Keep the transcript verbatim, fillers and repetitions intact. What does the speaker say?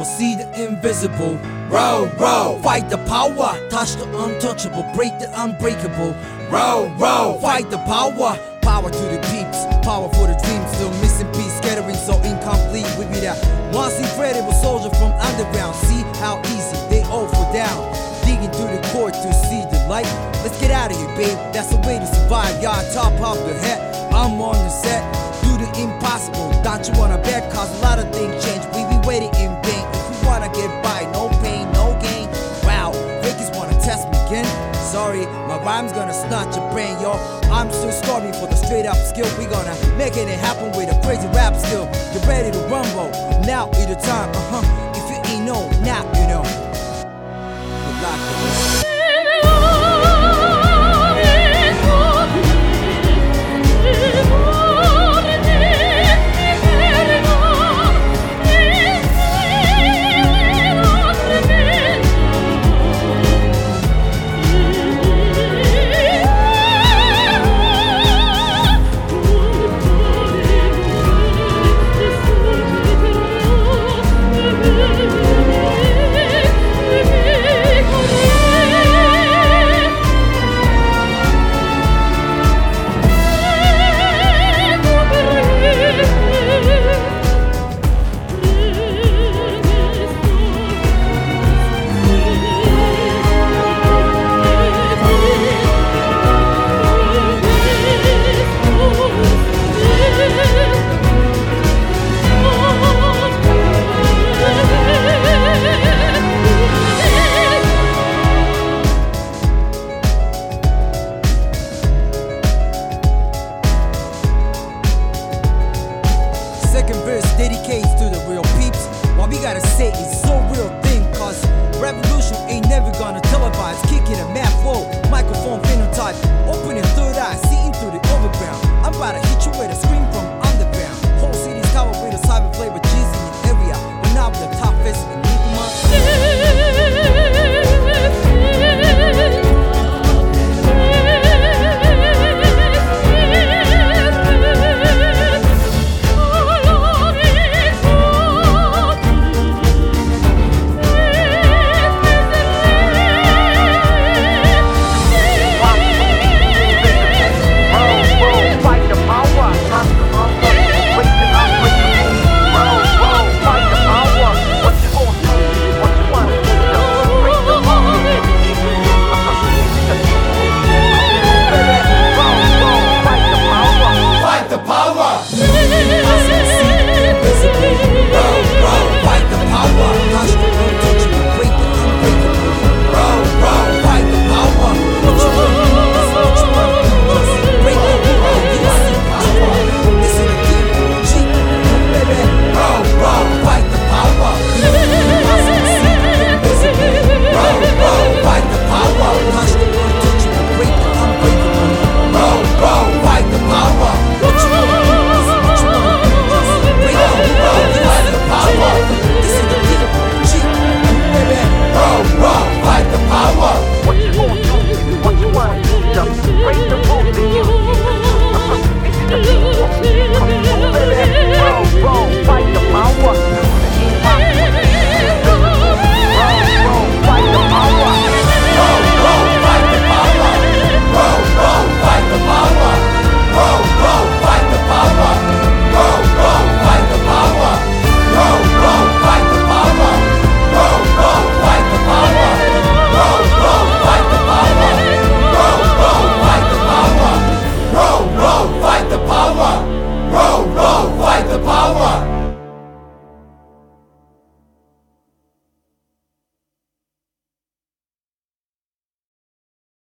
impossible, see the invisible. Row, row, fight the power, touch the untouchable, break the unbreakable. Row, row, fight the power, power to the peeps, power for the dreams. Still missing piece, scattering so incomplete. We be that once incredible soldier from underground. See how easy they all fall down, digging through the core to see the light. Let's get out of here, babe, that's the way to survive. Y'all top of the head, I'm on the set. Do the impossible, don't you wanna bet? Cause a lot of things change, we be waiting in vain. If we wanna get by, no pain, no gain. Wow, fakers wanna test me again. Sorry, my rhyme's gonna snatch your brain, yo. I'm still starving for the straight up skill. We gonna make it happen with a crazy rap skill. Get ready to rumble, now is the time, uh-huh.